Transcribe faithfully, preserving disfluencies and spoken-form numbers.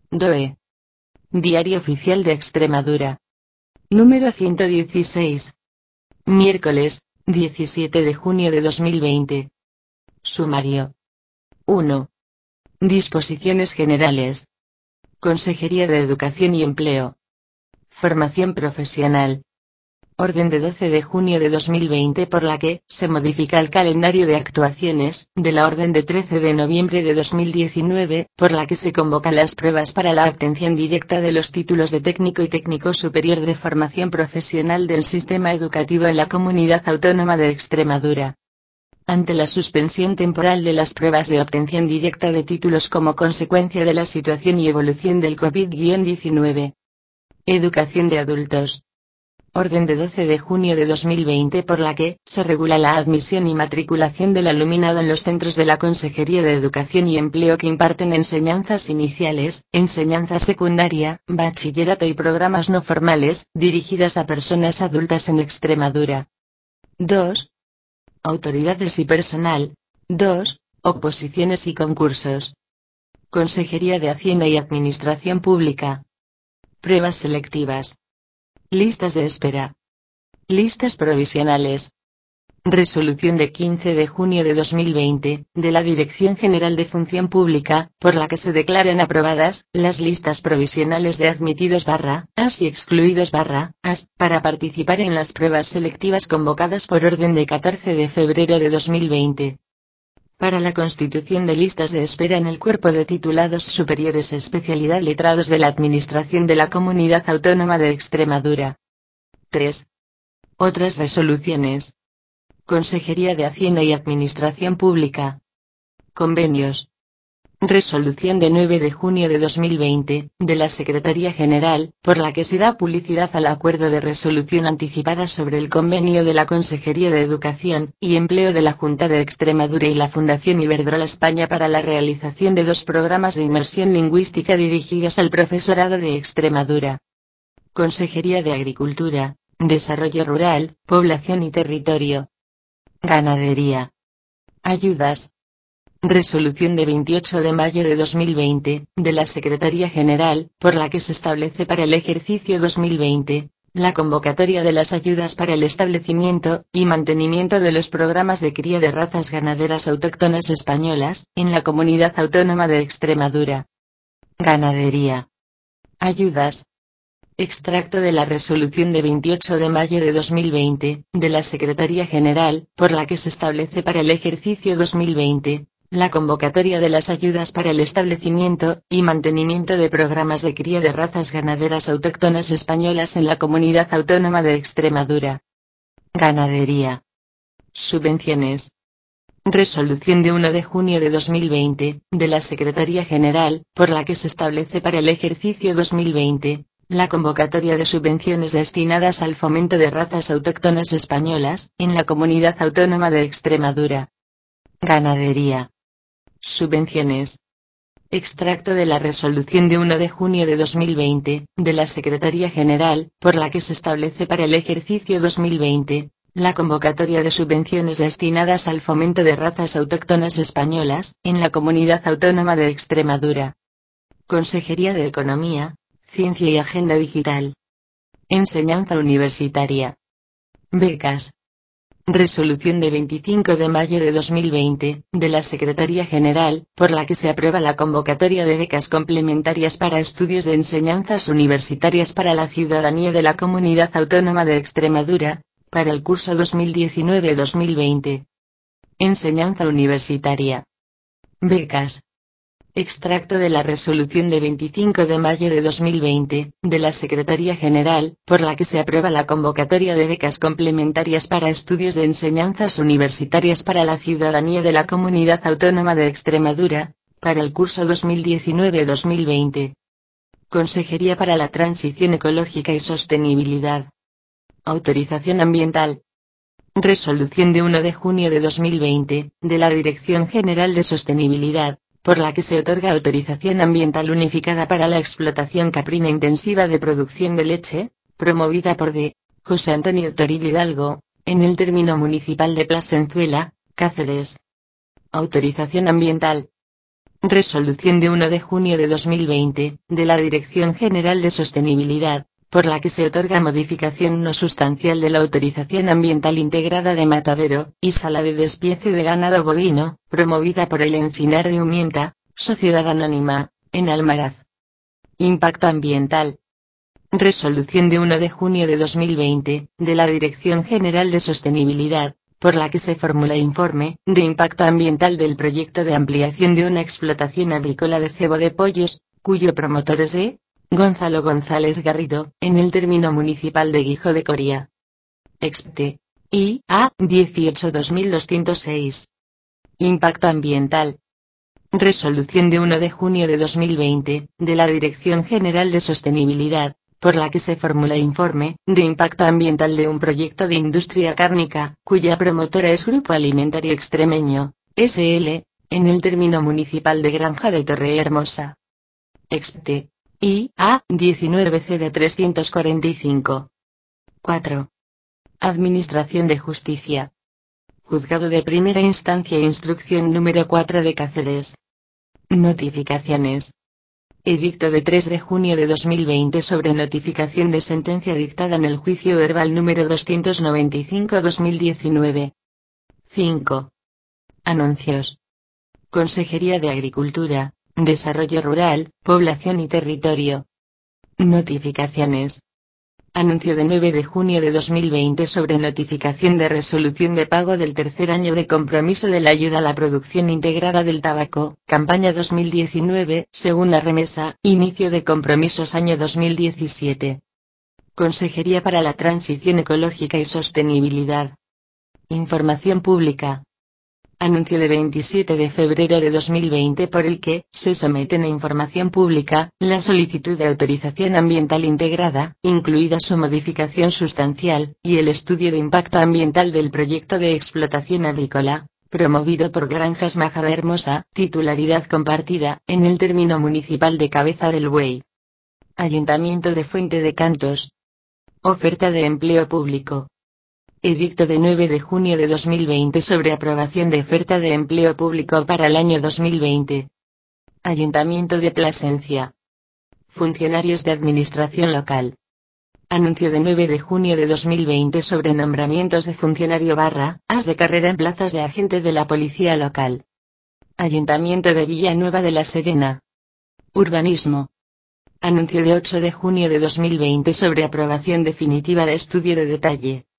D O E. Diario Oficial de Extremadura. Número ciento dieciséis. Miércoles, diecisiete de junio de dos mil veinte. Sumario. uno. Disposiciones generales. Consejería de Educación y Empleo. Formación profesional. Orden de doce de junio de dos mil veinte por la que se modifica el calendario de actuaciones, de la orden de trece de noviembre de dos mil diecinueve, por la que se convocan las pruebas para la obtención directa de los títulos de técnico y técnico superior de formación profesional del sistema educativo en la Comunidad Autónoma de Extremadura. Ante la suspensión temporal de las pruebas de obtención directa de títulos como consecuencia de la situación y evolución del COVID diecinueve. Educación de adultos. Orden de doce de junio de dos mil veinte por la que se regula la admisión y matriculación del alumnado en los centros de la Consejería de Educación y Empleo que imparten enseñanzas iniciales, enseñanza secundaria, bachillerato y programas no formales, dirigidas a personas adultas en Extremadura. dos. Autoridades y personal. dos. Oposiciones y concursos. Consejería de Hacienda y Administración Pública. Pruebas selectivas. Listas de espera. Listas provisionales. Resolución de quince de junio de dos mil veinte, de la Dirección General de Función Pública, por la que se declaran aprobadas las listas provisionales de admitidos barra as y excluidos barra as, para participar en las pruebas selectivas convocadas por orden de catorce de febrero de dos mil veinte. Para la constitución de listas de espera en el Cuerpo de Titulados Superiores Especialidad Letrados de la Administración de la Comunidad Autónoma de Extremadura. tres. Otras resoluciones. Consejería de Hacienda y Administración Pública. Convenios. Resolución de nueve de junio de dos mil veinte, de la Secretaría General, por la que se da publicidad al acuerdo de resolución anticipada sobre el convenio de la Consejería de Educación y Empleo de la Junta de Extremadura y la Fundación Iberdrola España para la realización de dos programas de inmersión lingüística dirigidos al profesorado de Extremadura. Consejería de Agricultura, Desarrollo Rural, Población y Territorio. Ganadería. Ayudas. Resolución de veintiocho de mayo de dos mil veinte, de la Secretaría General, por la que se establece para el ejercicio dos mil veinte, la convocatoria de las ayudas para el establecimiento y mantenimiento de los programas de cría de razas ganaderas autóctonas españolas, en la Comunidad Autónoma de Extremadura. Ganadería. Ayudas. Extracto de la resolución de veintiocho de mayo de dos mil veinte, de la Secretaría General, por la que se establece para el ejercicio dos mil veinte, la convocatoria de las ayudas para el establecimiento y mantenimiento de programas de cría de razas ganaderas autóctonas españolas en la Comunidad Autónoma de Extremadura. Ganadería. Subvenciones. Resolución de uno de junio de dos mil veinte, de la Secretaría General, por la que se establece para el ejercicio dos mil veinte, la convocatoria de subvenciones destinadas al fomento de razas autóctonas españolas, en la Comunidad Autónoma de Extremadura. Ganadería. Subvenciones. Extracto de la resolución de uno de junio de dos mil veinte, de la Secretaría General, por la que se establece para el ejercicio dos mil veinte, la convocatoria de subvenciones destinadas al fomento de razas autóctonas españolas, en la Comunidad Autónoma de Extremadura. Consejería de Economía, Ciencia y Agenda Digital. Enseñanza universitaria. Becas. Resolución de veinticinco de mayo de dos mil veinte, de la Secretaría General, por la que se aprueba la convocatoria de becas complementarias para estudios de enseñanzas universitarias para la ciudadanía de la Comunidad Autónoma de Extremadura, para el curso dos mil diecinueve dos mil veinte. Enseñanza universitaria. Becas. Extracto de la resolución de veinticinco de mayo de dos mil veinte, de la Secretaría General, por la que se aprueba la convocatoria de becas complementarias para estudios de enseñanzas universitarias para la ciudadanía de la Comunidad Autónoma de Extremadura, para el curso dos mil diecinueve dos mil veinte. Consejería para la Transición Ecológica y Sostenibilidad. Autorización ambiental. Resolución de uno de junio de dos mil veinte, de la Dirección General de Sostenibilidad, por la que se otorga autorización ambiental unificada para la explotación caprina intensiva de producción de leche, promovida por D. José Antonio Toril Hidalgo, en el término municipal de Plasenzuela, Cáceres. Autorización ambiental. Resolución de uno de junio de dos mil veinte, de la Dirección General de Sostenibilidad, por la que se otorga modificación no sustancial de la autorización ambiental integrada de matadero y sala de despiece de ganado bovino, promovida por el Encinar de Umienta, Sociedad Anónima, en Almaraz. Impacto ambiental. Resolución de uno de junio de dos mil veinte, de la Dirección General de Sostenibilidad, por la que se formula informe de impacto ambiental del proyecto de ampliación de una explotación avícola de cebo de pollos, cuyo promotor es E. Gonzalo González Garrido, en el término municipal de Guijo de Coria. Expte. I A dieciocho barra dos mil doscientos seis. Impacto ambiental. Resolución de uno de junio de dos mil veinte, de la Dirección General de Sostenibilidad, por la que se formula informe de impacto ambiental de un proyecto de industria cárnica, cuya promotora es Grupo Alimentario Extremeño, S L, en el término municipal de Granja de Torrehermosa. Expte. I A diecinueve C de trescientos cuarenta y cinco. cuatro. Administración de Justicia. Juzgado de Primera Instancia e Instrucción número cuatro de Cáceres. Notificaciones. Edicto de tres de junio de dos mil veinte sobre notificación de sentencia dictada en el juicio verbal número doscientos noventa y cinco barra dos mil diecinueve. cinco. Anuncios. Consejería de Agricultura, Desarrollo Rural, Población y Territorio. Notificaciones. Anuncio de nueve de junio de dos mil veinte sobre notificación de resolución de pago del tercer año de compromiso de la ayuda a la producción integrada del tabaco, campaña dos mil diecinueve, segunda remesa, inicio de compromisos año dos mil diecisiete. Consejería para la Transición Ecológica y Sostenibilidad. Información pública. Anuncio de veintisiete de febrero de dos mil veinte por el que se someten a información pública la solicitud de autorización ambiental integrada, incluida su modificación sustancial, y el estudio de impacto ambiental del proyecto de explotación avícola, promovido por Granjas Majadahonda, titularidad compartida, en el término municipal de Cabeza del Buey. Ayuntamiento de Fuente de Cantos. Oferta de empleo público. Edicto de nueve de junio de dos mil veinte sobre aprobación de oferta de empleo público para el año dos mil veinte. Ayuntamiento de Plasencia. Funcionarios de Administración Local. Anuncio de nueve de junio de dos mil veinte sobre nombramientos de funcionario barra, as de carrera en plazas de agente de la Policía Local. Ayuntamiento de Villanueva de la Serena. Urbanismo. Anuncio de ocho de junio de dos mil veinte sobre aprobación definitiva de estudio de detalle.